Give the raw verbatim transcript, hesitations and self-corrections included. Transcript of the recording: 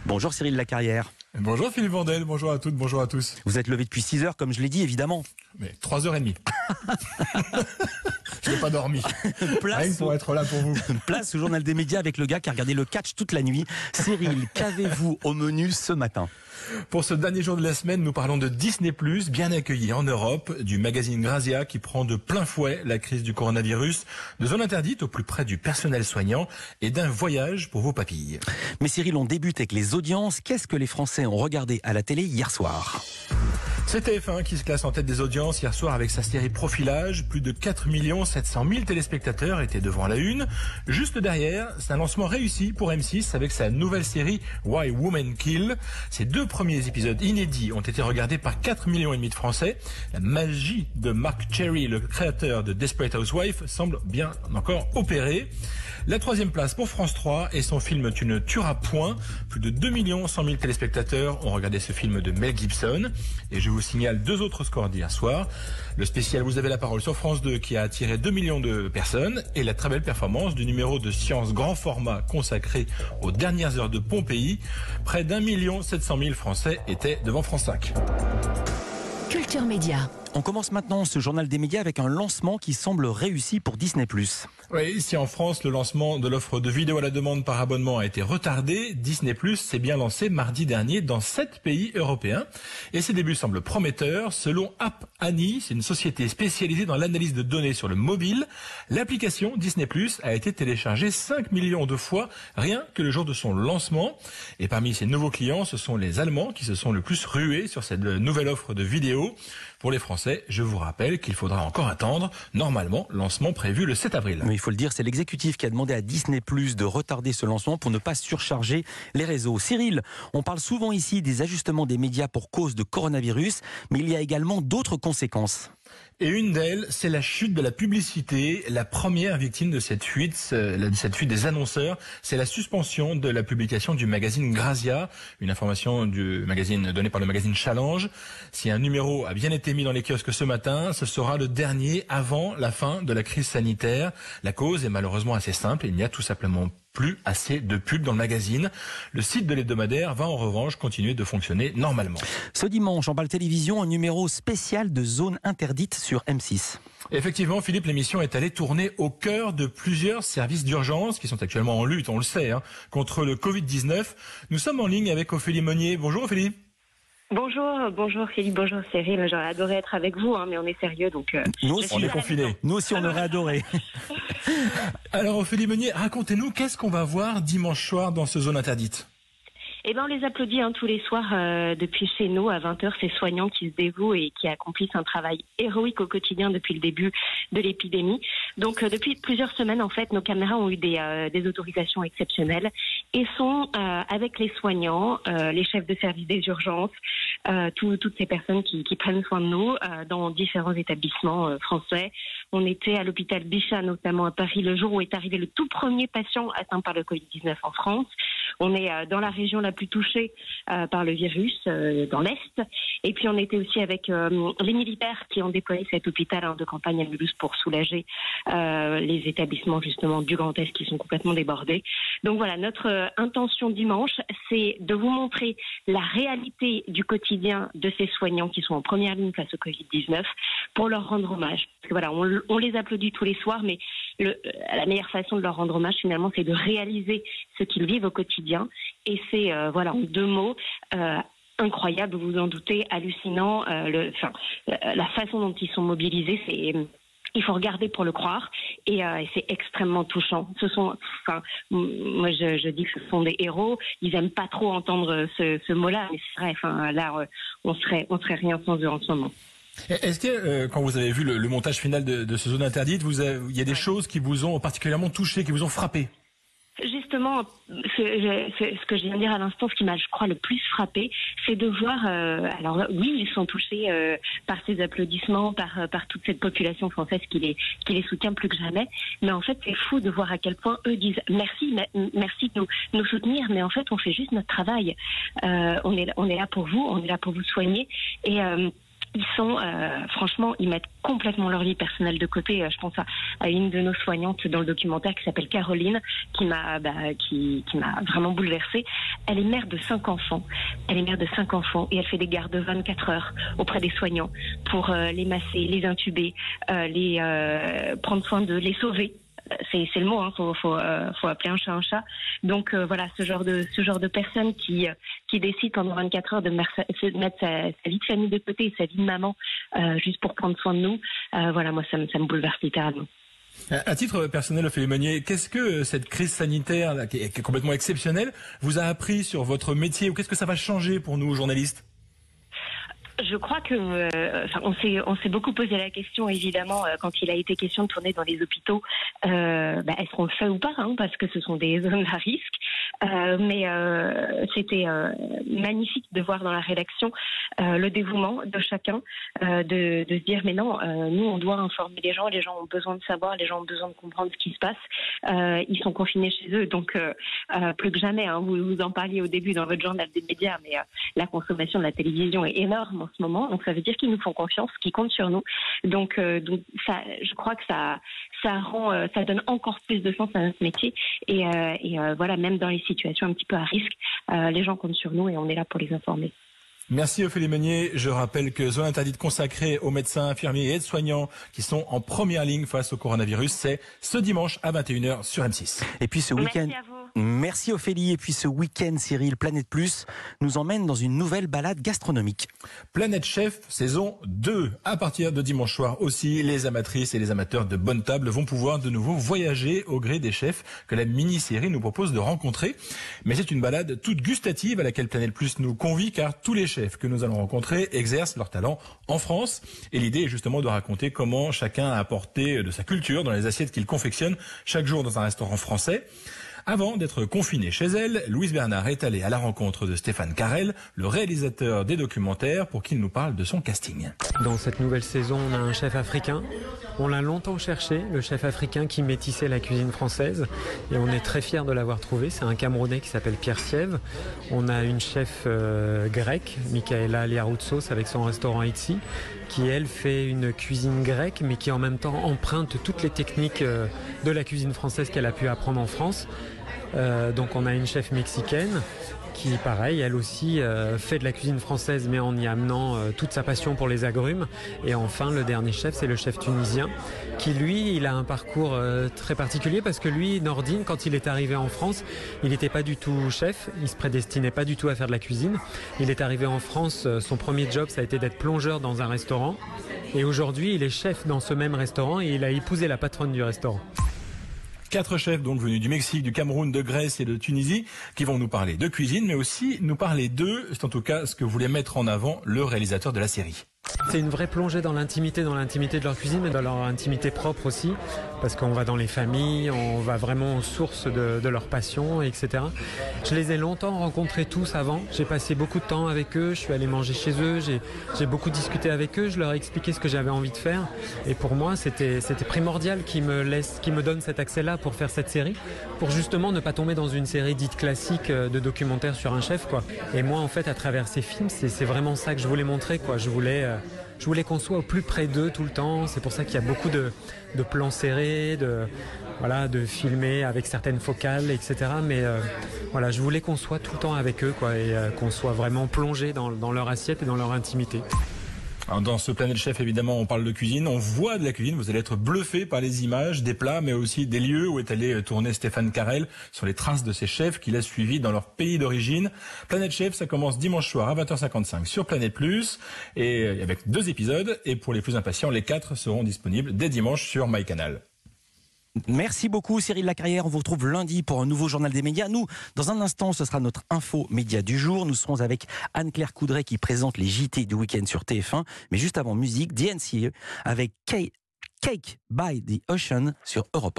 Bonjour Cyril Lacarrière. Bonjour Philippe Vandel, bonjour à toutes, bonjour à tous. Vous êtes levé depuis six heures, comme je l'ai dit, évidemment. Mais trois heures trente. Je n'ai pas dormi. Place Rien que pour au... être là pour vous. Place au journal des médias avec le gars qui a regardé le catch toute la nuit. Cyril, qu'avez-vous au menu ce matin ? Pour ce dernier jour de la semaine, nous parlons de Disney plus, bien accueilli en Europe, du magazine Grazia qui prend de plein fouet la crise du coronavirus, de zones interdites au plus près du personnel soignant et d'un voyage pour vos papilles. Mais Cyril, on débute avec les audiences. Qu'est-ce que les Français ont regardé à la télé hier soir ? C'est T F un qui se classe en tête des audiences hier soir avec sa série Profilage. Plus de quatre millions sept cent mille téléspectateurs étaient devant la une. Juste derrière, c'est un lancement réussi pour M six avec sa nouvelle série Why Women Kill. Ces deux premiers épisodes inédits ont été regardés par quatre millions et demi de Français. La magie de Mark Cherry, le créateur de Desperate Housewives, semble bien encore opérée. La troisième place pour France trois et son film Tu ne tueras point. Plus de deux millions cent mille téléspectateurs ont regardé ce film de Mel Gibson. Et je vous signale deux autres scores d'hier soir. Le spécial Vous avez la parole sur France deux qui a attiré deux millions de personnes et la très belle performance du numéro de science grand format consacré aux dernières heures de Pompéi. Près d'un million sept cent mille Français étaient devant France cinq. Culture Média. On commence maintenant ce journal des médias avec un lancement qui semble réussi pour Disney plus. Oui, ici en France, le lancement de l'offre de vidéo à la demande par abonnement a été retardé. Disney plus s'est bien lancé mardi dernier dans sept pays européens. Et ses débuts semblent prometteurs. Selon App Annie, c'est une société spécialisée dans l'analyse de données sur le mobile. L'application Disney plus a été téléchargée cinq millions de fois, rien que le jour de son lancement. Et parmi ses nouveaux clients, ce sont les Allemands qui se sont le plus rués sur cette nouvelle offre de vidéo. Pour les Français, je vous rappelle qu'il faudra encore attendre. Normalement, lancement prévu le sept avril. Mais il faut le dire, c'est l'exécutif qui a demandé à Disney plus de retarder ce lancement pour ne pas surcharger les réseaux. Cyril, on parle souvent ici des ajustements des médias pour cause de coronavirus, mais il y a également d'autres conséquences. Et une d'elles, c'est la chute de la publicité. La première victime de cette fuite, de cette fuite des annonceurs, c'est la suspension de la publication du magazine Grazia, une information du magazine donnée par le magazine Challenge. Si un numéro a bien été mis dans les kiosques ce matin, ce sera le dernier avant la fin de la crise sanitaire. La cause est malheureusement assez simple, il n'y a tout simplement plus assez de pubs dans le magazine. Le site de l'hebdomadaire va en revanche continuer de fonctionner normalement. Ce dimanche, en Bâle Télévision, un numéro spécial de Zone Interdite sur M six. Effectivement, Philippe, l'émission est allée tourner au cœur de plusieurs services d'urgence qui sont actuellement en lutte, on le sait, hein, contre le covid dix-neuf. Nous sommes en ligne avec Ophélie Meunier. Bonjour Ophélie. Bonjour, bonjour Philippe, bonjour Cyril. J'aurais adoré être avec vous, hein, mais on est sérieux, donc... Euh, Nous aussi, on est confinés. Nous aussi, on aurait adoré. Alors Ophélie Meunier, racontez-nous, qu'est-ce qu'on va voir dimanche soir dans ce Zone Interdite ? Eh ben, on les applaudit hein, tous les soirs euh, depuis chez nous à vingt heures, ces soignants qui se dévouent et qui accomplissent un travail héroïque au quotidien depuis le début de l'épidémie. Donc euh, depuis plusieurs semaines, en fait, nos caméras ont eu des, euh, des autorisations exceptionnelles et sont euh, avec les soignants, euh, les chefs de service des urgences, euh, tout, toutes ces personnes qui, qui prennent soin de nous euh, dans différents établissements euh, français. On était à l'hôpital Bichat, notamment à Paris, le jour où est arrivé le tout premier patient atteint par le covid dix-neuf en France. On est euh, dans la région la plus touchée euh, par le virus, euh, dans l'Est. Et puis on était aussi avec euh, les militaires qui ont déployé cet hôpital hein, de campagne à Mulhouse pour soulager euh, les établissements justement du Grand Est qui sont complètement débordés. Donc voilà, notre euh, intention dimanche, c'est de vous montrer la réalité du quotidien de ces soignants qui sont en première ligne face au covid dix-neuf pour leur rendre hommage. Parce que voilà, on, on les applaudit tous les soirs, mais le, la meilleure façon de leur rendre hommage finalement, c'est de réaliser ce qu'ils vivent au quotidien. Et c'est, euh, voilà, en deux mots, euh, incroyable, vous vous en doutez, hallucinant. Euh, le, enfin, la, la façon dont ils sont mobilisés, c'est, il faut regarder pour le croire. Et, euh, et c'est extrêmement touchant. Ce sont, enfin, moi je, je dis que ce sont des héros. Ils aiment pas trop entendre ce, ce mot-là, mais c'est vrai. Enfin, là, on serait, on serait rien sans eux en ce moment. Est-ce que, euh, quand vous avez vu le, le montage final de, de ce Zone Interdite, vous avez, il y a des ouais. choses qui vous ont particulièrement touché, qui vous ont frappé? Justement, ce, ce que je viens de dire à l'instant, ce qui m'a, je crois, le plus frappé, c'est de voir. Euh, alors oui, ils sont touchés euh, par ces applaudissements, par par toute cette population française qui les qui les soutient plus que jamais. Mais en fait, c'est fou de voir à quel point eux disent merci, merci de nous nous soutenir. Mais en fait, on fait juste notre travail. Euh, on est on est là pour vous, on est là pour vous soigner et. Euh, ils sont, euh, franchement, ils mettent complètement leur vie personnelle de côté. Je pense à, à une de nos soignantes dans le documentaire qui s'appelle Caroline, qui m'a, bah, qui, qui m'a vraiment bouleversée. Elle est mère de cinq enfants. Elle est mère de cinq enfants et elle fait des gardes de vingt-quatre heures auprès des soignants pour euh, les masser, les intuber, euh, les euh, prendre soin de les sauver. C'est, c'est le mot, hein, faut, faut, euh, faut appeler un chat un chat. Donc euh, voilà, ce genre de, ce genre de personnes qui, euh, qui décident pendant vingt-quatre heures de mettre sa, de mettre sa, sa vie de famille de côté et sa vie de maman euh, juste pour prendre soin de nous. Euh, voilà, moi ça me, ça me bouleverse littéralement. À titre personnel, Ophélie Meunier, qu'est-ce que cette crise sanitaire là, qui est complètement exceptionnelle vous a appris sur votre métier ou qu'est-ce que ça va changer pour nous journalistes ? Je crois que, euh, enfin, on s'est, on s'est beaucoup posé la question, évidemment, euh, quand il a été question de tourner dans les hôpitaux, euh, bah, est-ce qu'on le fait ou pas, hein, parce que ce sont des zones à risque. Euh, mais euh, c'était euh, magnifique de voir dans la rédaction euh, le dévouement de chacun, euh, de, de se dire mais non, euh, nous on doit informer les gens, les gens ont besoin de savoir, les gens ont besoin de comprendre ce qui se passe. Euh, ils sont confinés chez eux, donc euh, euh, plus que jamais. Hein, vous vous en parliez au début dans votre journal des médias, mais euh, la consommation de la télévision est énorme en ce moment, donc ça veut dire qu'ils nous font confiance, qu'ils comptent sur nous. Donc, euh, donc ça, je crois que ça, ça rend, euh, ça donne encore plus de sens à notre métier. Et, euh, et euh, voilà, même dans les situations un petit peu à risque, euh, les gens comptent sur nous et on est là pour les informer. Merci Ophélie Meunier. Je rappelle que Zone Interdite consacrée aux médecins, infirmiers et aides-soignants qui sont en première ligne face au coronavirus, c'est ce dimanche à vingt et une heures sur M six. Et puis ce week-end. Merci à vous. Merci Ophélie. Et puis ce week-end, Cyril, Planète Plus nous emmène dans une nouvelle balade gastronomique. Planète Chef, saison deux. À partir de dimanche soir aussi, les amatrices et les amateurs de bonne table vont pouvoir de nouveau voyager au gré des chefs que la mini-série nous propose de rencontrer. Mais c'est une balade toute gustative à laquelle Planète Plus nous convie car tous les chefs que nous allons rencontrer exercent leur talent en France. Et l'idée est justement de raconter comment chacun a apporté de sa culture dans les assiettes qu'il confectionne chaque jour dans un restaurant français. Avant d'être confinée chez elle, Louise Bernard est allée à la rencontre de Stéphane Carrel, le réalisateur des documentaires, pour qu'il nous parle de son casting. Dans cette nouvelle saison, on a un chef africain. On l'a longtemps cherché, le chef africain qui métissait la cuisine française. Et on est très fiers de l'avoir trouvé. C'est un Camerounais qui s'appelle Pierre Siève. On a une chef euh, grecque, Michaela Liaroutsos, avec son restaurant Itzi, qui elle fait une cuisine grecque, mais qui en même temps emprunte toutes les techniques euh, de la cuisine française qu'elle a pu apprendre en France. Euh, donc on a une chef mexicaine qui, pareil, elle aussi euh, fait de la cuisine française, mais en y amenant euh, toute sa passion pour les agrumes. Et enfin, le dernier chef, c'est le chef tunisien, qui lui, il a un parcours euh, très particulier, parce que lui, Nordine, quand il est arrivé en France, il n'était pas du tout chef, il se prédestinait pas du tout à faire de la cuisine. Il est arrivé en France, euh, son premier job, ça a été d'être plongeur dans un restaurant. Et aujourd'hui, il est chef dans ce même restaurant et il a épousé la patronne du restaurant. Quatre chefs donc venus du Mexique, du Cameroun, de Grèce et de Tunisie qui vont nous parler de cuisine, mais aussi nous parler d'eux. C'est en tout cas ce que voulait mettre en avant le réalisateur de la série. C'est une vraie plongée dans l'intimité, dans l'intimité de leur cuisine, mais dans leur intimité propre aussi, parce qu'on va dans les familles, on va vraiment aux sources de, de leur passion, et cetera. Je les ai longtemps rencontrés tous avant, j'ai passé beaucoup de temps avec eux, je suis allé manger chez eux, j'ai, j'ai beaucoup discuté avec eux, je leur ai expliqué ce que j'avais envie de faire, et pour moi c'était, c'était primordial qu'ils me laissent, qu'ils me donnent cet accès-là pour faire cette série, pour justement ne pas tomber dans une série dite classique de documentaires sur un chef, quoi. Et moi en fait à travers ces films, c'est, c'est vraiment ça que je voulais montrer, quoi. Je voulais euh, Je voulais qu'on soit au plus près d'eux tout le temps. C'est pour ça qu'il y a beaucoup de, de plans serrés, de, voilà, de filmer avec certaines focales, et cetera. Mais euh, voilà, je voulais qu'on soit tout le temps avec eux, quoi, et euh, qu'on soit vraiment plongé dans, dans leur assiette et dans leur intimité. Alors dans ce Planète Chef, évidemment, on parle de cuisine, on voit de la cuisine, vous allez être bluffé par les images, des plats, mais aussi des lieux où est allé tourner Stéphane Carrel, sur les traces de ces chefs qu'il a suivis dans leur pays d'origine. Planète Chef, ça commence dimanche soir à vingt heures cinquante-cinq sur Planète Plus, et avec deux épisodes, et pour les plus impatients, les quatre seront disponibles dès dimanche sur MyCanal. Merci beaucoup Cyril Lacarrière, on vous retrouve lundi pour un nouveau journal des médias. Nous, dans un instant, ce sera notre info média du jour. Nous serons avec Anne-Claire Coudray qui présente les J T du week-end sur T F un. Mais juste avant musique, D N C E avec Cake by the Ocean sur Europe un.